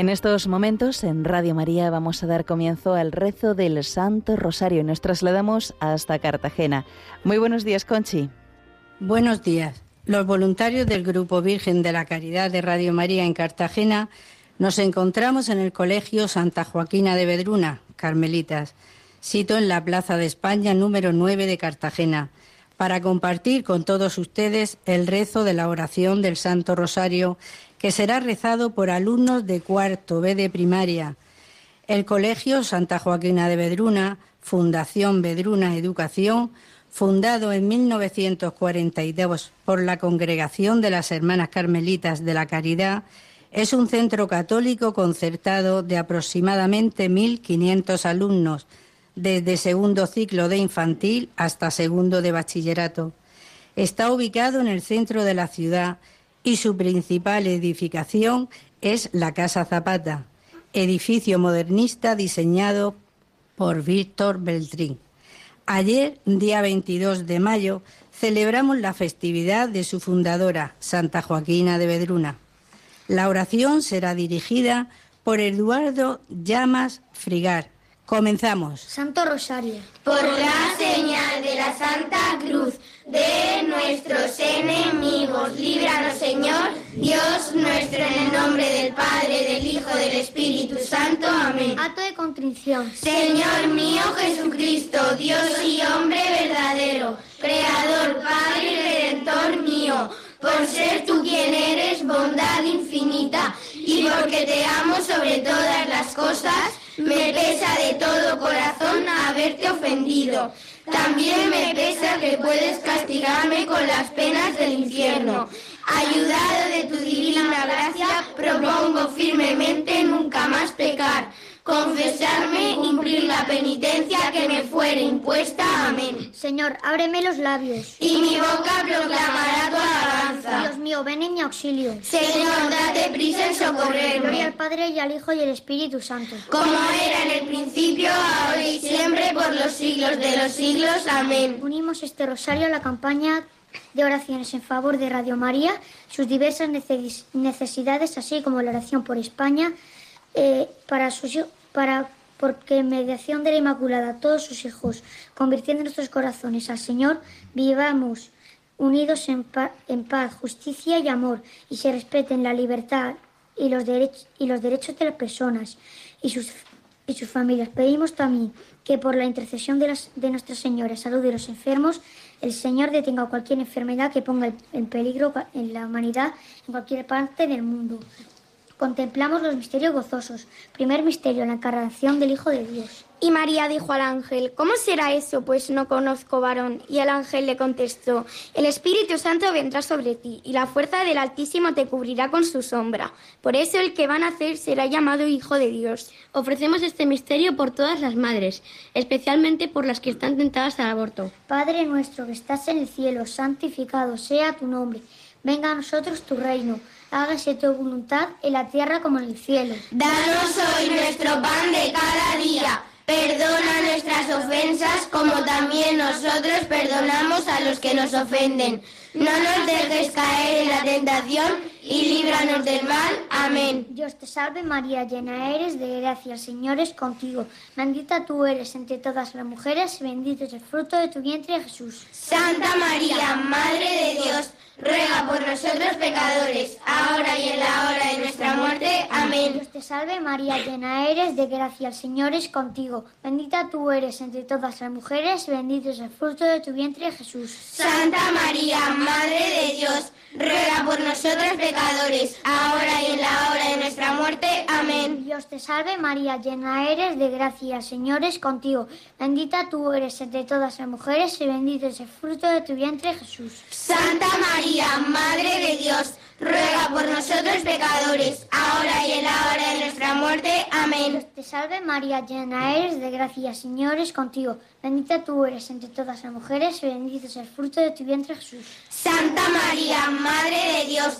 En estos momentos, en Radio María, vamos a dar comienzo al rezo del Santo Rosario y nos trasladamos hasta Cartagena. Muy buenos días, Conchi. Buenos días. Los voluntarios del Grupo Virgen de la Caridad de Radio María en Cartagena nos encontramos en el Colegio Santa Joaquina de Vedruna, Carmelitas, sito en la Plaza de España número 9 de Cartagena, para compartir con todos ustedes el rezo de la oración del Santo Rosario, que será rezado por alumnos de cuarto B de primaria. El Colegio Santa Joaquina de Vedruna, Fundación Vedruna Educación, fundado en 1942 por la Congregación de las Hermanas Carmelitas de la Caridad, es un centro católico concertado de aproximadamente 1.500 alumnos, desde segundo ciclo de infantil hasta segundo de bachillerato. Está ubicado en el centro de la ciudad y su principal edificación es la Casa Zapata, edificio modernista diseñado por Víctor Beltrín. Ayer, día 22 de mayo, celebramos la festividad de su fundadora, Santa Joaquina de Vedruna. La oración será dirigida por Eduardo Llamas Frigar. Comenzamos. Santo Rosario. Por la señal de la Santa Cruz de nuestros enemigos, líbranos, Señor, Dios nuestro, en el nombre del Padre, del Hijo, del Espíritu Santo. Amén. Acto de contrición. Señor mío Jesucristo, Dios y hombre verdadero, Creador, Padre y Redentor mío, por ser tú quien eres, bondad infinita, y porque te amo sobre todas las cosas, me pesa de todo corazón haberte ofendido. También me pesa que puedes castigarme con las penas del infierno. Ayudado de tu divina gracia, propongo firmemente nunca más pecar, confesarme y cumplir la penitencia que me fuere impuesta. Amén. Señor, ábreme los labios, y mi boca proclamará tu alabanza. Dios mío, ven en mi auxilio. Señor, date prisa en socorrerme. Gloria al Padre, y al Hijo, y al Espíritu Santo. Como era en el principio, ahora y siempre, por los siglos de los siglos. Amén. Unimos este rosario a la campaña de oraciones en favor de Radio María, sus diversas necesidades, así como la oración por España, porque en mediación de la Inmaculada, todos sus hijos, convirtiendo nuestros corazones al Señor, vivamos unidos en paz, justicia y amor, y se respeten la libertad y los derechos de las personas y sus familias. Pedimos también que por la intercesión de Nuestra Señora, salud de los enfermos, el Señor detenga cualquier enfermedad que ponga en peligro en la humanidad en cualquier parte del mundo. Contemplamos los misterios gozosos. Primer misterio, la encarnación del Hijo de Dios. Y María dijo al ángel: ¿Cómo será eso? Pues no conozco varón. Y el ángel le contestó: El Espíritu Santo vendrá sobre ti, y la fuerza del Altísimo te cubrirá con su sombra. Por eso el que va a nacer será llamado Hijo de Dios. Ofrecemos este misterio por todas las madres, especialmente por las que están tentadas al aborto. Padre nuestro que estás en el cielo, santificado sea tu nombre. Venga a nosotros tu reino. Hágase tu voluntad en la tierra como en el cielo. Danos hoy nuestro pan de cada día. Perdona nuestras ofensas como también nosotros perdonamos a los que nos ofenden. No nos dejes caer en la tentación y líbranos del mal. Amén. Dios te salve María, llena eres de gracia, el Señor es contigo. Bendita tú eres entre todas las mujeres y bendito es el fruto de tu vientre, Jesús. Santa María, Madre de Dios, ruega por nosotros pecadores, ahora y en la hora de nuestra muerte. Amén. Dios te salve María, llena eres de gracia, el Señor es contigo. Bendita tú eres entre todas las mujeres y bendito es el fruto de tu vientre, Jesús. Santa María, Madre de Dios, ruega por nosotros pecadores, ahora y en la hora de nuestra muerte. Amén. Dios te salve María, llena eres de gracia, el Señor es contigo. Bendita tú eres entre todas las mujeres y bendito es el fruto de tu vientre, Jesús. Santa María, Madre de Dios, ruega por nosotros pecadores, ahora y en la hora de nuestra muerte. Amén. Dios te salve María, llena eres de gracia, el Señor es contigo. Bendita tú eres entre todas las mujeres y bendito es el fruto de tu vientre, Jesús. Santa María, Madre de Dios, ruega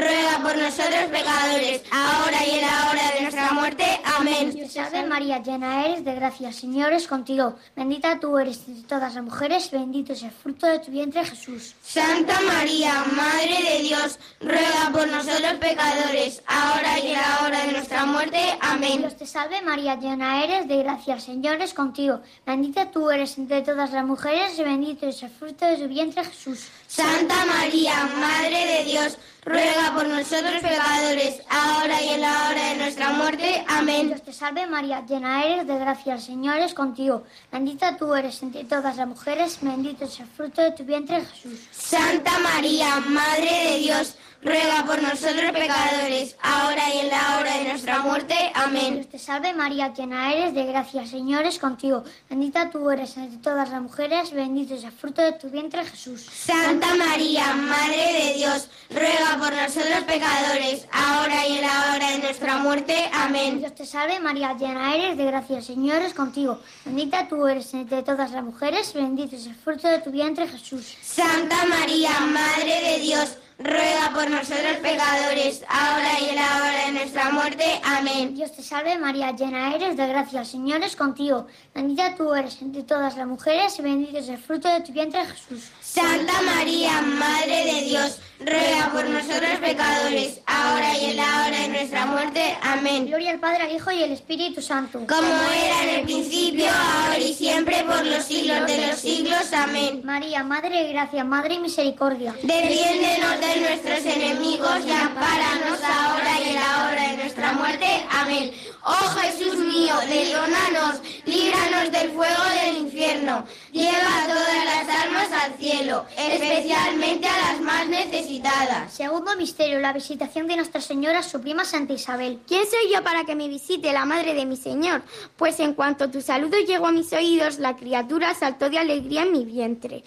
ruega por nosotros pecadores, ahora y en la hora de nuestra muerte. Amén. Dios te salve María, llena eres de gracia, el Señor es contigo. Bendita tú eres entre todas las mujeres, bendito es el fruto de tu vientre, Jesús. Santa María, Madre de Dios, ruega por nosotros pecadores, ahora y en la hora de nuestra muerte. Amén. Dios te salve María, llena eres de gracia, el Señor es contigo. Bendita tú eres entre todas las mujeres, y bendito es el fruto de tu vientre, Jesús. Santa María, Madre de Dios, ruega por nosotros pecadores, ahora y en la hora de nuestra muerte. Amén. Dios te salve María, llena eres de gracia, el Señor es contigo. Bendita tú eres entre todas las mujeres, bendito es el fruto de tu vientre, Jesús. Santa María, Madre de Dios, ruega por nosotros pecadores, ahora y en la hora de nuestra muerte. Amén. Dios te salve María, llena eres de gracia, el Señor es contigo. Bendita tú eres entre todas las mujeres, bendito es el fruto de tu vientre, Jesús. Santa María, Madre de Dios, ruega por nosotros pecadores, ahora y en la hora de nuestra muerte. Amén. Dios te salve María, llena eres de gracia, el Señor es contigo. Bendita tú eres entre todas las mujeres, bendito es el fruto de tu vientre, Jesús. Santa María, Madre de Dios, ruega por nosotros pecadores, ahora y en la hora de nuestra muerte. Amén. Dios te salve María, llena eres de gracia, el Señor es contigo. Bendita tú eres entre todas las mujeres y bendito es el fruto de tu vientre, Jesús. Santa María, Madre de Dios, ruega por nosotros pecadores, ahora y en la hora de nuestra muerte. Amén. Gloria al Padre, al Hijo y al Espíritu Santo. Como era en el principio, ahora y siempre, por los siglos de los siglos. Amén. María, Madre de gracia, Madre y misericordia. Defiéndenos de nuestros enemigos y ampáranos ahora y en la hora de nuestra muerte. Amén. Oh Jesús mío, perdónanos, líbranos del fuego del infierno, lleva a todas las almas al cielo, especialmente a las más necesitadas. Segundo misterio, la visitación de Nuestra Señora, su prima Santa Isabel. ¿Quién soy yo para que me visite la madre de mi Señor? Pues en cuanto tu saludo llegó a mis oídos, la criatura saltó de alegría en mi vientre.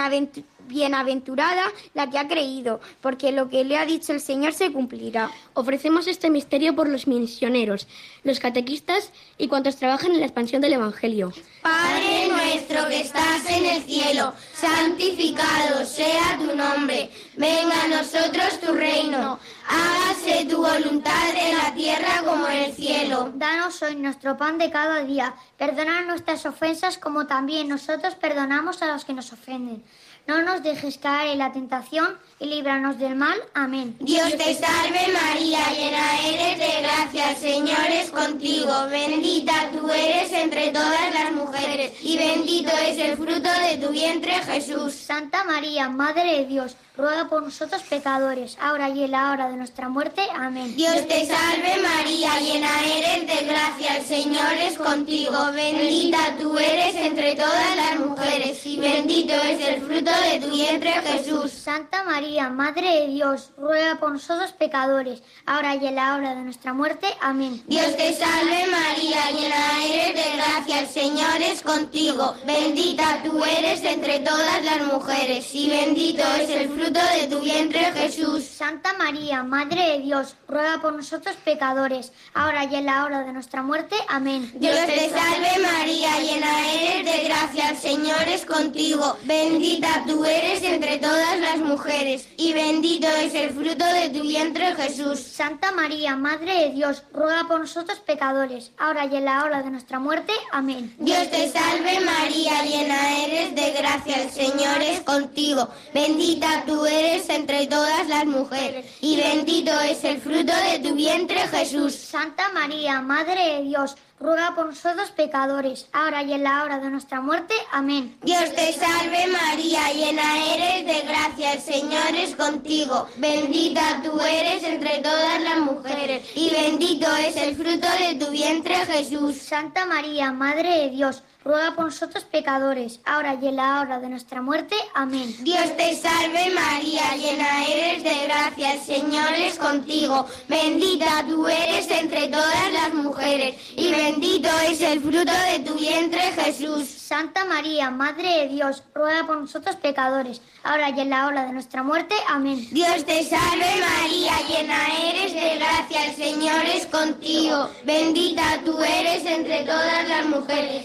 Bienaventurada la que ha creído, porque lo que le ha dicho el Señor se cumplirá. Ofrecemos este misterio por los misioneros, los catequistas y cuantos trabajan en la expansión del Evangelio. Padre nuestro que estás en el cielo, santificado sea tu nombre. Venga a nosotros tu reino. Hágase tu voluntad en la tierra como en el cielo. Danos hoy nuestro pan de cada día. Perdona nuestras ofensas como también nosotros perdonamos a los que nos ofenden. No nos dejes caer en la tentación y líbranos del mal. Amén. Dios te salve María, llena eres de gracia, el Señor es contigo. Bendita tú eres entre todas las mujeres y bendito es el fruto de tu vientre, Jesús. Santa María, Madre de Dios, ruega por nosotros pecadores, ahora y en la hora de nuestra muerte. Amén. Dios te salve María, llena eres de gracia, el Señor es contigo. Bendita tú eres entre todas las mujeres y bendito es el fruto de tu vientre, Jesús. Santa María, Madre de Dios, ruega por nosotros pecadores, ahora y en la hora de nuestra muerte. Amén. Dios te salve María, llena eres de gracia, el Señor es contigo. Bendita tú eres entre todas las mujeres y bendito es el fruto de tu vientre, Jesús. Santa María, Madre de Dios, ruega por nosotros pecadores, ahora y en la hora de nuestra muerte. Amén. Dios te salve María, llena eres de gracia, el Señor es contigo. Bendita tú eres entre todas las mujeres y bendito es el fruto de tu vientre, Jesús. Santa María, Madre de Dios, ruega por nosotros pecadores, ahora y en la hora de nuestra muerte. Amén. Dios te salve María, llena eres de gracia, el Señor es contigo. Bendita tú eres entre todas las mujeres y bendito es el fruto de tu vientre, Jesús. Santa María, Madre de Dios, ruega por nosotros pecadores, ahora y en la hora de nuestra muerte. Amén. Dios te salve María, llena eres de gracia, el Señor es contigo. Bendita tú eres entre todas las mujeres y bendito es el fruto de tu vientre, Jesús. Santa María, Madre de Dios, ruega por nosotros pecadores, ahora y en la hora de nuestra muerte. Amén. Dios te salve María, llena eres de gracia, el Señor es contigo. Bendita tú eres entre todas las mujeres y bendito es el fruto de tu vientre, Jesús. Santa María, Madre de Dios, ruega por nosotros pecadores, ahora y en la hora de nuestra muerte. Amén. Dios te salve María, llena eres de gracia, el Señor es contigo. Bendita tú eres entre todas las mujeres y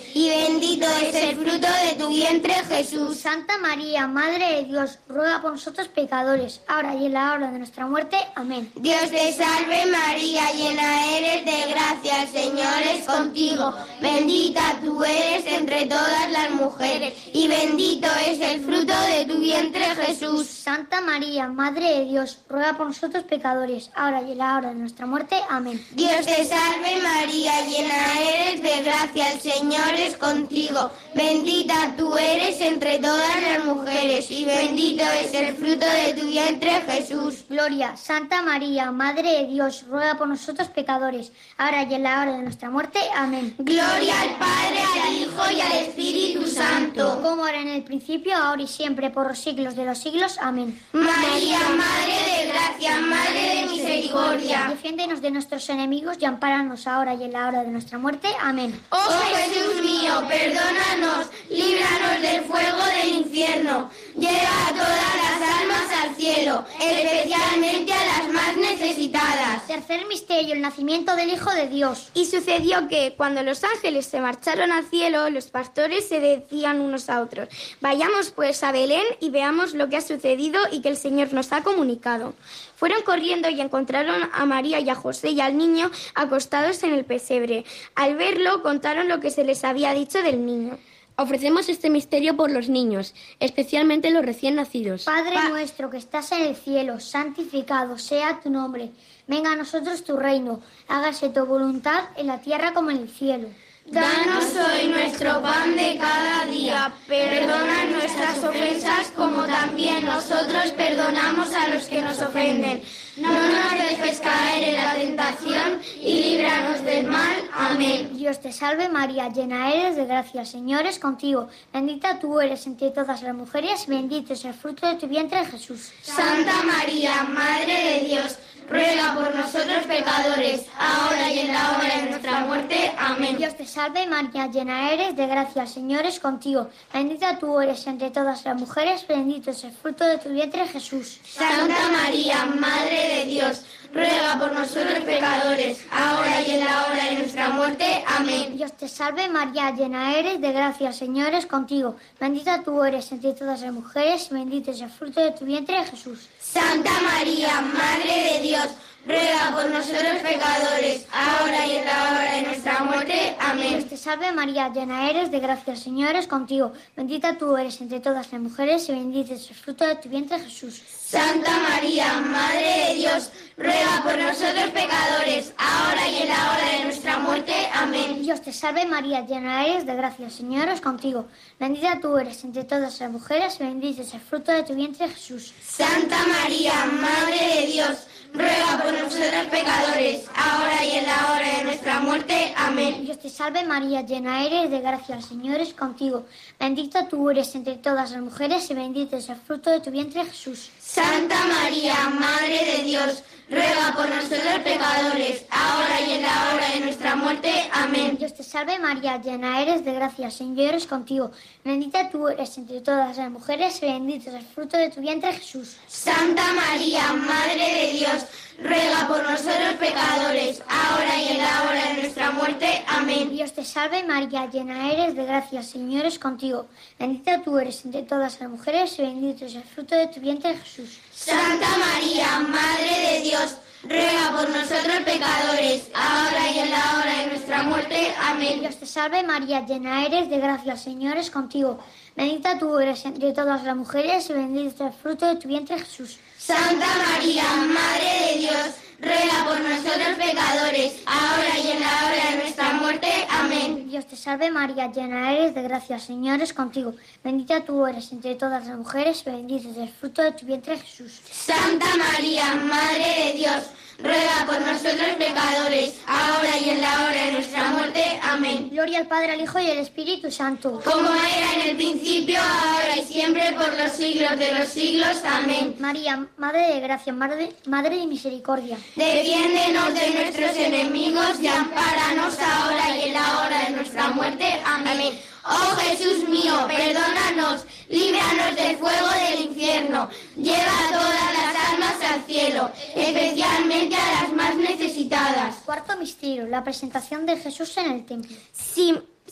bendito es el fruto de tu vientre, Jesús. Santa María, Madre de Dios, ruega por nosotros pecadores, ahora y en la hora de nuestra muerte. Amén. Dios te salve María, llena eres de gracia, el Señor es contigo. Bendita tú eres entre todas las mujeres, y bendito es el fruto de tu vientre, Jesús. Santa María, Madre de Dios, ruega por nosotros pecadores, ahora y en la hora de nuestra muerte. Amén. Dios te salve María, llena eres de gracia, el Señor es contigo. Bendita tú eres entre todas las mujeres, y bendito es el fruto de tu vientre, Jesús. Gloria, Santa María, Madre de Dios, ruega por nosotros pecadores, ahora y en la hora de nuestra muerte. Amén. Gloria al Padre, al Hijo y al Espíritu Santo. Como era en el principio, ahora y siempre, por los siglos de los siglos. Amén. María, Madre de gracia, Madre de misericordia. Defiéndenos de nuestros enemigos y ampáranos ahora y en la hora de nuestra muerte. Amén. Oh Jesús mío, perdónanos, líbranos del fuego del infierno. Lleva a todas las almas al cielo, especialmente a las más necesitadas. Tercer misterio, el nacimiento del Hijo de Dios. Y sucedió que, cuando los ángeles se marcharon al cielo, los pastores se decían unos a otros: vayamos pues a Belén y veamos lo que ha sucedido y que el Señor nos ha comunicado. Fueron corriendo y encontraron a María y a José y al niño acostados en el pesebre. Al verlo, contaron lo que se les había dicho del niño. Ofrecemos este misterio por los niños, especialmente los recién nacidos. Padre nuestro que estás en el cielo, santificado sea tu nombre. Venga a nosotros tu reino, hágase tu voluntad en la tierra como en el cielo. Danos hoy nuestro pan de cada día. Perdona nuestras ofensas como también nosotros perdonamos a los que nos ofenden. No nos dejes caer en la tentación y líbranos del mal. Amén. Dios te salve María, llena eres de gracia, el Señor es contigo. Bendita tú eres entre todas las mujeres, bendito es el fruto de tu vientre, Jesús. Santa María, Madre de Dios, ruega por nosotros pecadores, ahora y en la hora de nuestra muerte. Amén. Dios te salve María, llena eres de gracia, el Señor es contigo. Bendita tú eres entre todas las mujeres, bendito es el fruto de tu vientre, Jesús. Santa María, Madre de Dios, ruega por nosotros pecadores, ahora y en la hora de nuestra muerte. Amén. Dios te salve María, llena eres de gracia, el Señor es contigo. Bendita tú eres entre todas las mujeres, bendito es el fruto de tu vientre, Jesús. Santa María, Madre de Dios, ruega por nosotros pecadores, ahora y en la hora de nuestra muerte. Amén. Dios te salve María, llena eres de gracia, el Señor es contigo. Bendita tú eres entre todas las mujeres y bendito es el fruto de tu vientre, Jesús. Santa María, Madre de Dios, ruega por nosotros pecadores, ahora y en la hora de nuestra muerte. Amén. Dios te salve María, llena eres de gracia, el Señor es contigo. Bendita tú eres entre todas las mujeres y bendito es el fruto de tu vientre, Jesús. Santa María, Madre de Dios, ruega por nosotros pecadores, ahora y en la hora de nuestra muerte. Amén. Dios te salve María, llena eres de gracia, el Señor es contigo. Bendita tú eres entre todas las mujeres y bendito es el fruto de tu vientre, Jesús. Santa María, Madre de Dios, ruega por nosotros pecadores, ahora y en la hora de nuestra muerte. Amén. Dios te salve María, llena eres de gracia, el Señor es contigo. Bendita tú eres entre todas las mujeres y bendito es el fruto de tu vientre, Jesús. Santa María, Madre de Dios, ruega por nosotros pecadores, ahora y en la hora de nuestra muerte. Amén. Dios te salve María, llena eres de gracia, el Señor es contigo. Bendita tú eres entre todas las mujeres y bendito es el fruto de tu vientre, Jesús. Santa María, Madre de Dios, ruega por nosotros pecadores, ahora y en la hora de nuestra muerte. Amén. Dios te salve María, llena eres de gracia, el Señor es contigo. Bendita tú eres entre todas las mujeres y bendito es el fruto de tu vientre, Jesús. Santa María, Madre de Dios, ruega por nosotros pecadores, ahora y en la hora de nuestra muerte. Amén. Dios te salve María, llena eres de gracia, el Señor es contigo. Bendita tú eres entre todas las mujeres y bendito es el fruto de tu vientre, Jesús. Santa María, Madre de Dios, ruega por nosotros pecadores, ahora y en la hora de nuestra muerte. Amén. Gloria al Padre, al Hijo y al Espíritu Santo. Como era en el principio, ahora y siempre, por los siglos de los siglos. Amén. María, Madre de gracia, Madre de misericordia. Defiéndenos de nuestros enemigos y ampáranos ahora y en la hora de nuestra muerte. Amén. Oh Jesús mío, perdónanos, líbranos del fuego del infierno, lleva a todas las almas al cielo, especialmente a las más necesitadas. Cuarto misterio, la presentación de Jesús en el templo.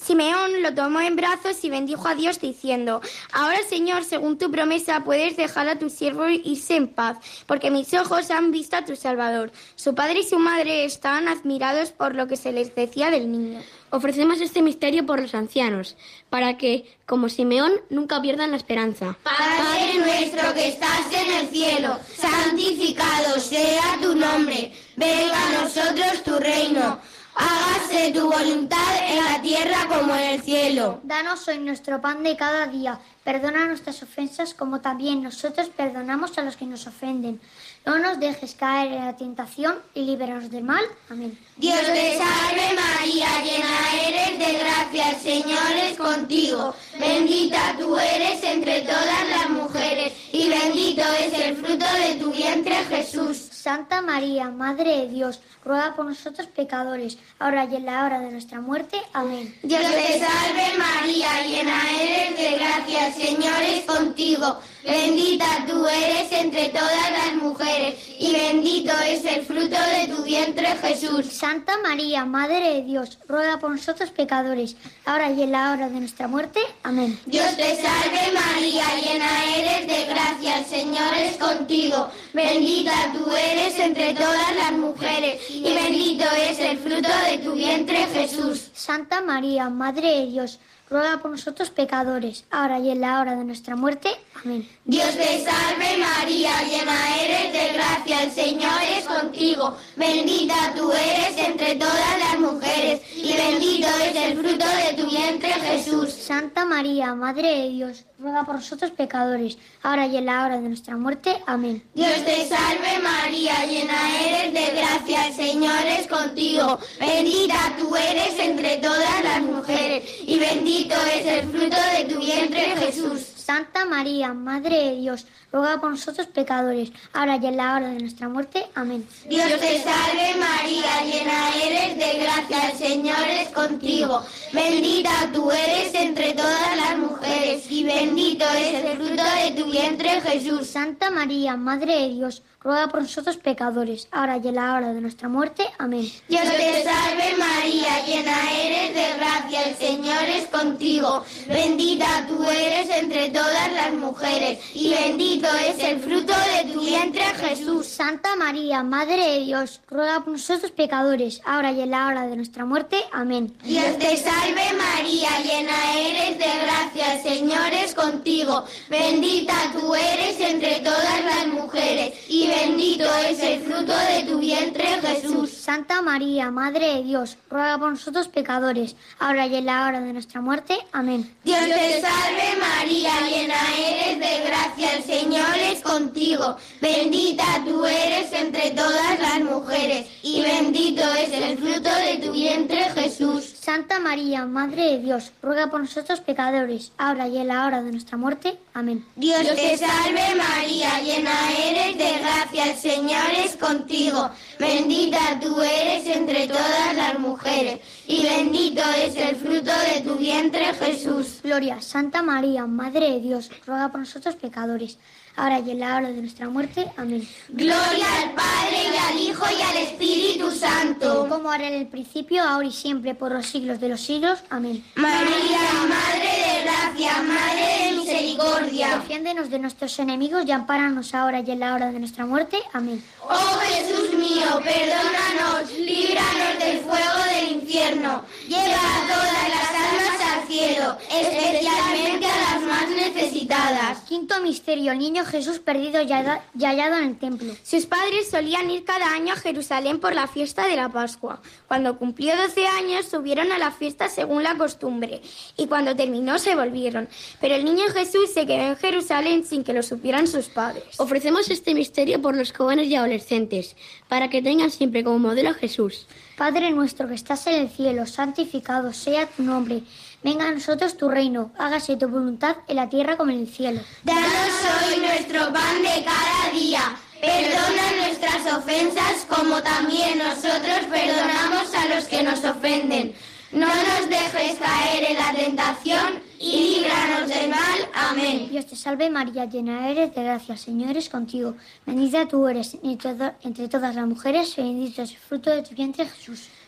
Simeón lo tomó en brazos y bendijo a Dios diciendo: Ahora, Señor, según tu promesa, puedes dejar a tu siervo irse en paz, porque mis ojos han visto a tu Salvador. Su padre y su madre estaban admirados por lo que se les decía del niño. Ofrecemos este misterio por los ancianos, para que, como Simeón, nunca pierdan la esperanza. Padre nuestro que estás en el cielo, santificado sea tu nombre. Venga a nosotros tu reino. Hágase tu voluntad en la tierra como en el cielo. Danos hoy nuestro pan de cada día. Perdona nuestras ofensas como también nosotros perdonamos a los que nos ofenden. No nos dejes caer en la tentación y líbranos del mal. Amén. Dios te salve María, llena eres de gracia, el Señor es contigo. Bendita tú eres entre todas las mujeres y bendito es el fruto de tu vientre Jesús. Santa María, Madre de Dios, ruega por nosotros pecadores, ahora y en la hora de nuestra muerte. Amén. Dios te salve María, llena eres de gracia, el Señor es contigo. Bendita tú eres entre todas las mujeres y bendito es el fruto de tu vientre Jesús. Santa María, Madre de Dios, ruega por nosotros pecadores, ahora y en la hora de nuestra muerte. Amén. Dios te salve María, llena eres de gracia, el Señor es contigo. Bendita tú eres entre todas las mujeres y bendito es el fruto de tu vientre Jesús. Santa María, Madre de Dios, ruega por nosotros pecadores, ahora y en la hora de nuestra muerte. Amén. Dios te salve María, llena eres de gracia, el Señor es contigo. Bendita tú eres entre todas las mujeres y bendito es el fruto de tu vientre Jesús. Santa María, Madre de Dios, ruega por nosotros pecadores, ahora y en la hora de nuestra muerte. Amén. Dios te salve María, llena eres de gracia, el Señor es contigo. Bendita tú eres entre todas las mujeres y bendito es el fruto de tu vientre Jesús. Santa María, Madre de Dios, ruega por nosotros pecadores, ahora y en la hora de nuestra muerte. Amén. Dios te salve María, llena eres de gracia, el Señor es contigo. Bendita tú eres entre todas las mujeres y bendito es el fruto de tu vientre Jesús. Santa María, Madre de Dios, ruega por nosotros pecadores, ahora y en la hora de nuestra muerte. Amén. Dios te salve María, llena eres de gracia, el Señor es contigo. Bendita tú eres entre todas las mujeres y bendito es el fruto de tu vientre Jesús. Santa María, Madre de Dios, ruega por nosotros pecadores, ahora y en la hora de nuestra muerte. Amén. Dios te salve María, llena eres de gracia, el Señor es contigo. Bendita tú eres entre todas las mujeres y bendito es el fruto de tu vientre Jesús. Santa María, Madre de Dios, ruega por nosotros pecadores, ahora y en la hora de nuestra muerte. Amén. Dios te salve María, llena eres de gracia, el Señor es contigo. Bendita tú eres entre todas las mujeres y bendito es el fruto de tu vientre Jesús. Santa María, Madre de Dios, ruega por nosotros pecadores, ahora y en la hora de nuestra muerte. Amén. Dios te salve María, llena eres de gracia, el Señor es contigo. Bendita tú eres entre todas las mujeres y bendito es el fruto de tu vientre Jesús. Gloria, Santa María, Madre de Dios, ruega por nosotros pecadores, ahora y en la hora de nuestra muerte. Amén. Gloria al Padre y al Hijo y al Espíritu Santo. Como era en el principio, ahora y siempre, por los siglos de los siglos. Amén. María, Madre de gracia, Madre de misericordia. Defiéndenos de nuestros enemigos y ampáranos ahora y en la hora de nuestra muerte. Amén. Oh Jesús mío, perdónanos, líbranos del fuego del infierno. Lleva a todas las almas al cielo, especialmente a las más necesitadas. Quinto misterio, el niño Jesús perdido y hallado en el templo. Sus padres solían ir cada año a Jerusalén por la fiesta de la Pascua. Cuando cumplió 12 años subieron a la fiesta según la costumbre y cuando terminó se volvieron. Pero el niño Jesús se quedó en Jerusalén sin que lo supieran sus padres. Ofrecemos este misterio por los jóvenes y adolescentes, para que tengan siempre como modelo a Jesús. Padre nuestro que estás en el cielo, santificado sea tu nombre. Venga a nosotros tu reino, hágase tu voluntad en la tierra como en el cielo. Danos hoy nuestro pan de cada día. Perdona nuestras ofensas como también nosotros perdonamos a los que nos ofenden. No nos dejes caer en la tentación y líbranos del mal. Amén. Dios te salve María, llena eres de gracia, el Señor es contigo. Bendita tú eres entre todas las mujeres y bendito es el fruto de tu vientre Jesús.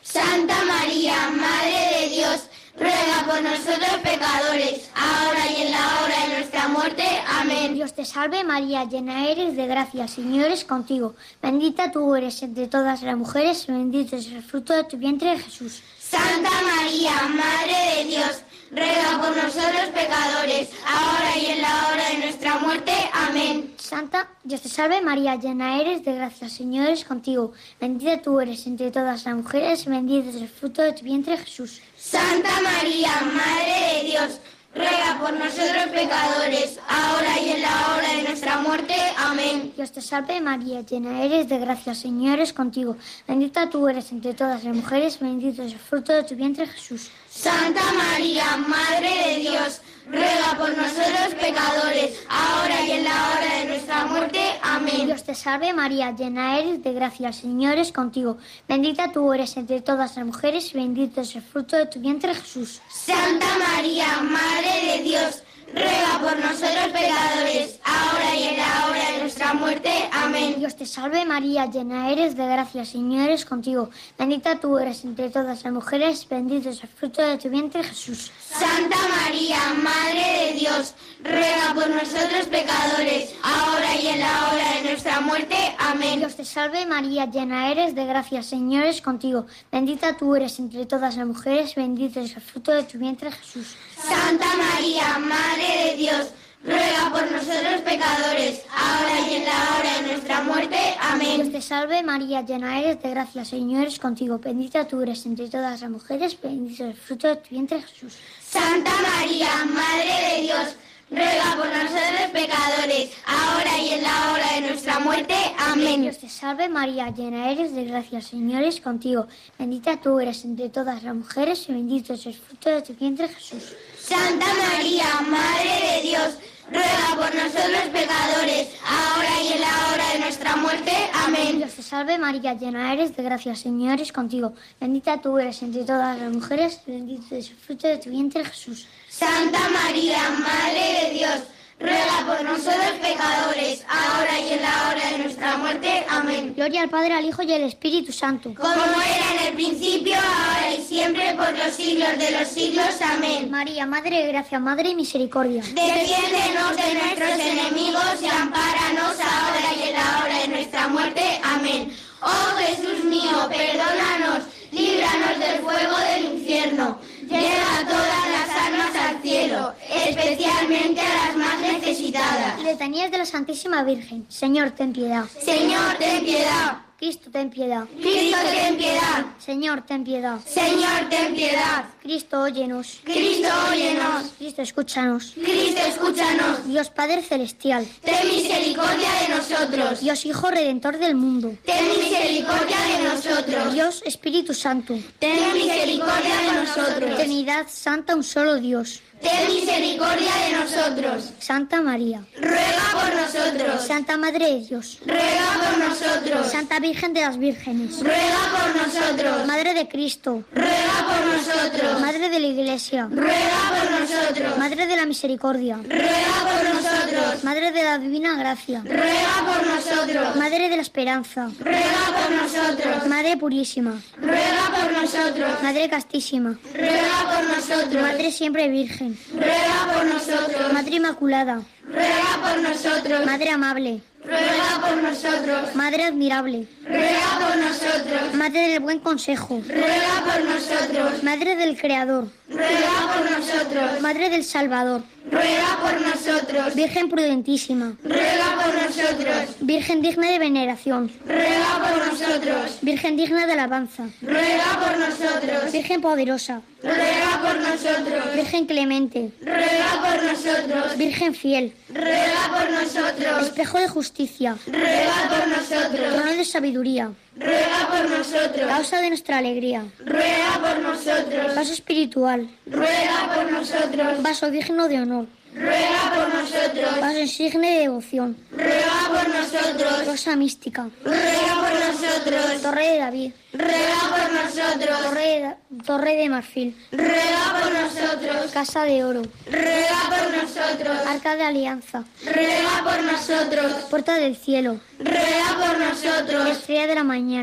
Santa María, Madre de Dios, ruega por nosotros pecadores, ahora y en la hora de nuestra muerte. Amén. Dios te salve María, llena eres de gracia, el Señor es contigo. Bendita tú eres entre todas las mujeres, bendito es el fruto de tu vientre, Jesús. Santa María, Madre de Dios, ruega por nosotros pecadores, ahora y en la hora de nuestra muerte. Amén. Dios te salve María, llena eres de gracia, el Señor es contigo. Bendita tú eres entre todas las mujeres, bendito es el fruto de tu vientre, Jesús. Santa María, Madre de Dios, ruega por nosotros pecadores, ahora y en la hora de nuestra muerte. Amén. Dios te salve María, llena eres de gracia, el Señor es contigo. Bendita tú eres entre todas las mujeres, bendito es el fruto de tu vientre, Jesús. Santa María, Madre de Dios, ruega por nosotros pecadores, ahora y en la hora de nuestra muerte. Amén. Dios te salve María, llena eres de gracia, el Señor es contigo. Bendita tú eres entre todas las mujeres, bendito es el fruto de tu vientre, Jesús. Santa María, Madre de Dios, ruega por nosotros pecadores, ahora y en la hora de nuestra muerte. Amén. Dios te salve María, llena eres de gracia, el Señor es contigo. Bendita tú eres entre todas las mujeres, bendito es el fruto de tu vientre, Jesús. Santa María, Madre de Dios, ruega por nosotros pecadores, ahora y en la hora de nuestra muerte. Amén. Dios te salve María, llena eres de gracia, el Señor es contigo. Bendita tú eres entre todas las mujeres, bendito es el fruto de tu vientre, Jesús. Santa María, Madre de Dios, ruega por nosotros pecadores, ahora y en la hora de nuestra muerte. Amén. Dios te salve María, llena eres de gracia, el Señor es contigo. Bendita tú eres entre todas las mujeres, bendito es el fruto de tu vientre, Jesús. Santa María, Madre de Dios, ruega por nosotros pecadores, ahora y en la hora de nuestra muerte. Amén. Dios te salve María, llena eres de gracia, el Señor es contigo. Bendita tú eres entre todas las mujeres y bendito es el fruto de tu vientre, Jesús. Santa María, Madre de Dios, ruega por nosotros pecadores, ahora y en la hora de nuestra muerte. Amén. Dios te salve María, llena eres de gracia, el Señor es contigo. Bendita tú eres entre todas las mujeres, bendito es el fruto de tu vientre, Jesús. Santa María, Madre de Dios, ruega por nosotros pecadores, ahora y en la hora de nuestra muerte. Amén. Gloria al Padre, al Hijo y al Espíritu Santo. Como era en el principio, ahora y siempre, por los siglos de los siglos. Amén. María, Madre de gracia, Madre de misericordia. Defiéndenos de nuestros enemigos y ampáranos ahora y en la hora de nuestra muerte. Amén. Oh Jesús mío, perdónanos, líbranos del fuego del infierno. Lleva todas las almas al cielo, especialmente a las más necesitadas. Letanías de la Santísima Virgen. Señor, ten piedad. Señor, ten piedad. Cristo, ten piedad. Cristo, ten piedad. Señor, ten piedad. Señor, ten piedad. Cristo, óyenos. Cristo, óyenos. Cristo, escúchanos. Cristo, escúchanos. Dios Padre Celestial. Ten misericordia de nosotros. Dios Hijo Redentor del mundo. Ten misericordia de nosotros. Dios Espíritu Santo. Ten misericordia de nosotros. Trinidad Santa, un solo Dios. Ten misericordia de nosotros. Santa María. Ruega por nosotros. Santa Madre de Dios. Ruega por nosotros. Santa Virgen de las Vírgenes. Ruega por nosotros. Madre de Cristo. Ruega por nosotros. Madre de la Iglesia. Ruega por nosotros. Madre de la Misericordia. Ruega por nosotros. Madre de la Divina Gracia. Ruega por nosotros. Madre de la Esperanza. Ruega por nosotros. Madre Purísima. Ruega por nosotros. Madre Castísima. Ruega por nosotros. Madre Siempre Virgen. Ruega por nosotros. Madre Inmaculada. Ruega por nosotros. Madre Amable. Ruega por nosotros. Madre Admirable. Ruega por nosotros. Madre del Buen Consejo. Ruega por nosotros. Madre del Creador. Ruega por nosotros. Madre del Salvador. Ruega por nosotros. Virgen prudentísima. Ruega por nosotros. Virgen digna de veneración. Ruega por nosotros. Virgen digna de alabanza. Ruega por nosotros. Virgen poderosa. Ruega por nosotros. Virgen clemente. Ruega por nosotros. Virgen fiel. Ruega por nosotros. Espejo de justicia. Ruega por nosotros. Trono de sabiduría. Ruega por nosotros. Causa de nuestra alegría. Ruega por nosotros. Vaso espiritual. Ruega por nosotros. Vaso digno de honor. Ruega por nosotros. Vaso insigne de devoción. Ruega por nosotros. Rosa mística. Ruega por nosotros. Torre de David. Ruega por nosotros. Torre de marfil. Ruega por nosotros. Casa de oro. Ruega por nosotros. Arca de alianza. Ruega por nosotros. Puerta del cielo. Ruega por nosotros. Estrella de la mañana. Ruega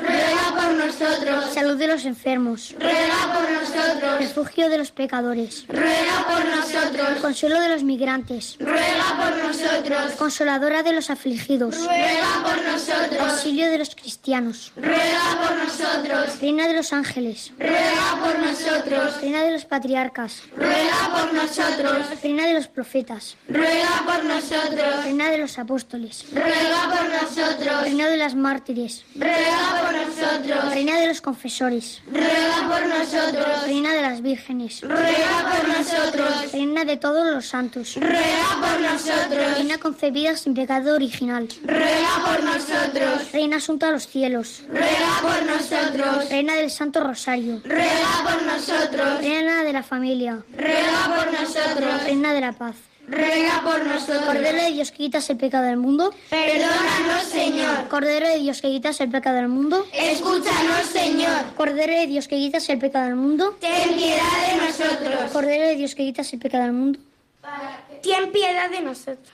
ruega por nosotros. Salud de los enfermos, Ruega por nosotros. refugio de los pecadores, Ruega por nosotros. consuelo de los migrantes, Ruega por nosotros. consoladora de los afligidos, Ruega por nosotros. auxilio de los cristianos, Ruega por nosotros. reina de los ángeles, Ruega por nosotros. reina de los patriarcas, Ruega por nosotros. reina de los profetas, Ruega por nosotros. reina de los apóstoles, Ruega por nosotros. reina de las mártires, Ruega por nosotros. reina de los confesores, Ruega por nosotros. reina de las vírgenes, Ruega por nosotros. reina de todos los santos, Ruega por nosotros. reina concebida sin pecado original, Ruega por nosotros. reina asunta a los cielos, Ruega por nosotros. reina del Santo Rosario, Ruega por nosotros. reina de la familia, Ruega por nosotros. reina de la paz. Ruega por nosotros. Cordero de Dios que quitas el pecado del mundo, Perdónanos, Señor. Cordero de Dios que quitas el pecado del mundo, Escúchanos, Señor. Cordero de Dios que quitas el pecado del mundo, Ten piedad de nosotros. Cordero de Dios que quitas el pecado del mundo. Ten piedad de nosotros.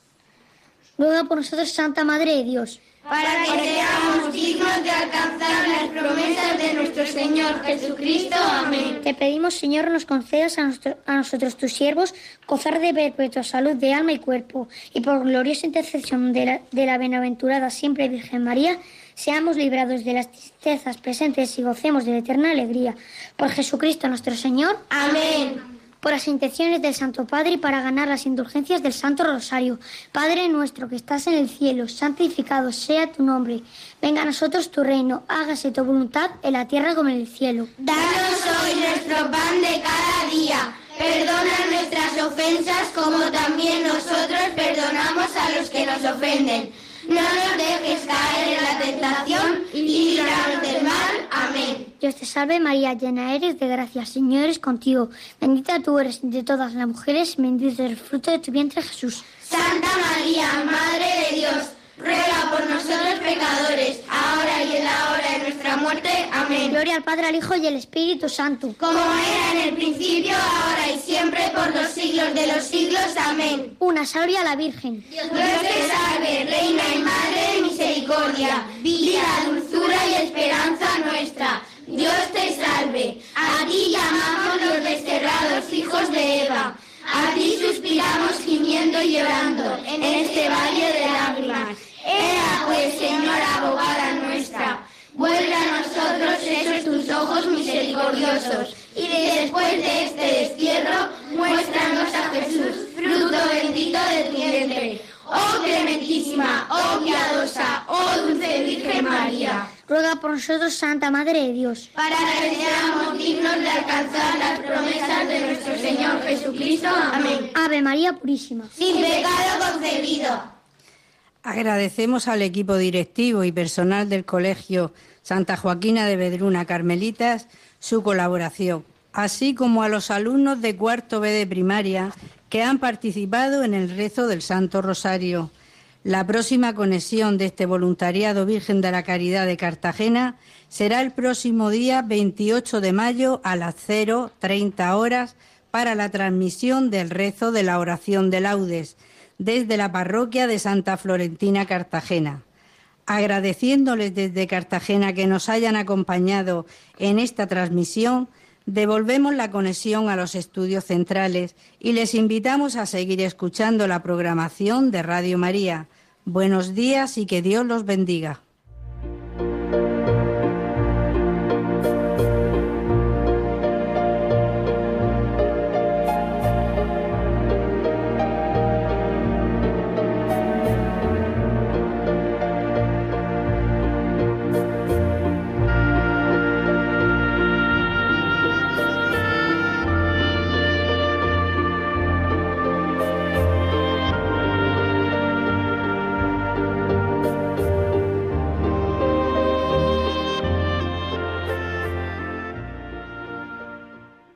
Ruega por nosotros, Santa Madre de Dios. Para que seamos dignos de alcanzar las promesas de nuestro Señor Jesucristo. Amén. Te pedimos, Señor, nos concedas a nosotros, tus siervos, gozar de perpetua salud de alma y cuerpo, y por gloriosa intercesión de la bienaventurada siempre Virgen María, seamos librados de las tristezas presentes y gocemos de la eterna alegría. Por Jesucristo nuestro Señor. Amén. Por las intenciones del Santo Padre y para ganar las indulgencias del Santo Rosario. Padre nuestro que estás en el cielo, santificado sea tu nombre. Venga a nosotros tu reino, hágase tu voluntad en la tierra como en el cielo. Danos hoy nuestro pan de cada día. Perdona nuestras ofensas como también nosotros perdonamos a los que nos ofenden. No nos dejes caer en la tentación y líbranos del mal. Amén. Dios te salve María, llena eres de gracia, el Señor es contigo. Bendita tú eres entre todas las mujeres, bendito es el fruto de tu vientre Jesús. Santa María, Madre de Dios, ruega por nosotros pecadores, ahora y en la hora de nuestra muerte. Amén. Gloria al Padre, al Hijo y al Espíritu Santo. Como era en el principio, ahora y siempre, por los siglos de los siglos. Amén. Una salve a la Virgen. Dios te salve, Reina y Madre de misericordia, vida, dulzura y esperanza nuestra. Dios te salve. A ti llamamos los desterrados hijos de Eva. A ti suspiramos gimiendo y llorando en este valle de lágrimas. Ea pues, Señora abogada nuestra, vuelve a nosotros esos tus ojos misericordiosos, y después de este destierro, muéstranos a Jesús, fruto bendito de tu vientre. Oh clementísima, oh piadosa, oh dulce Virgen María, Ruega por nosotros, Santa Madre de Dios. para que seamos dignos de alcanzar las promesas de nuestro Señor Jesucristo. Amén. Ave María Purísima. Sin pecado concebido. Agradecemos al equipo directivo y personal del Colegio Santa Joaquina de Vedruna Carmelitas su colaboración, así como a los alumnos de cuarto B de primaria que han participado en el rezo del Santo Rosario. La próxima conexión de este voluntariado Virgen de la Caridad de Cartagena será el próximo día 28 de mayo a las 0:30 horas para la transmisión del rezo de la oración de laudes desde la parroquia de Santa Florentina, Cartagena. Agradeciéndoles desde Cartagena que nos hayan acompañado en esta transmisión, devolvemos la conexión a los estudios centrales y les invitamos a seguir escuchando la programación de Radio María. Buenos días y que Dios los bendiga.